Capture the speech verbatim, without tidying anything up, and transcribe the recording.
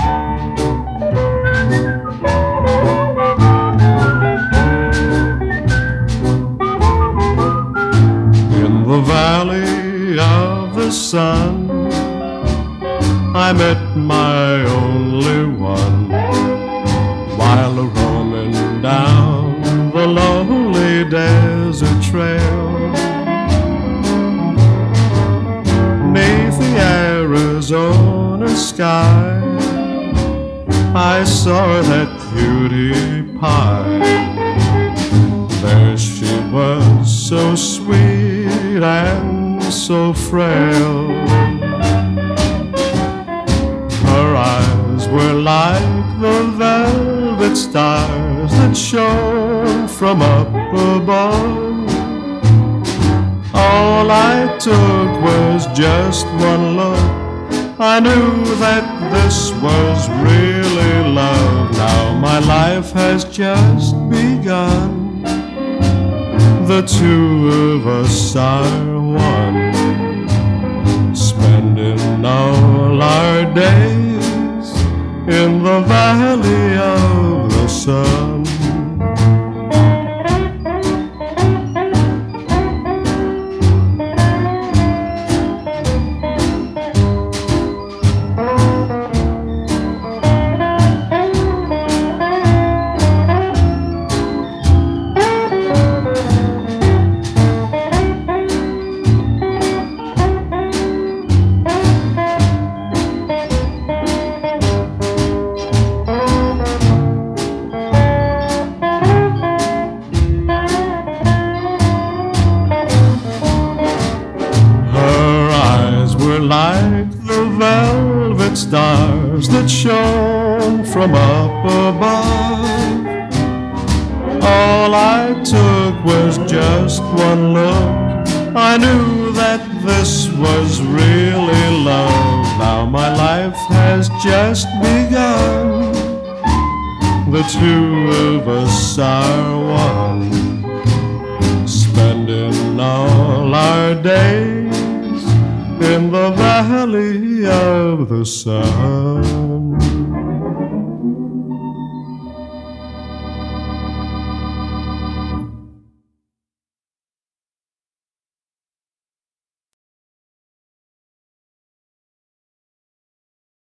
In the valley of the sun, I met my only one, while roaming down the lonely desert trail. Neath the Arizona sky, I saw that cutie pie. There she was, so sweet and so frail. Her eyes were like the velvet stars that shone from up above. All I took was just one look. I knew that this was really love. Now my life has just begun. The two of us are one, spending all our days in the valley of the sun. Like the velvet stars that shone from up above. All I took was just one look. I knew that this was really love. Now my life has just begun. The two of us are one, spending all our days in the valley of the sun.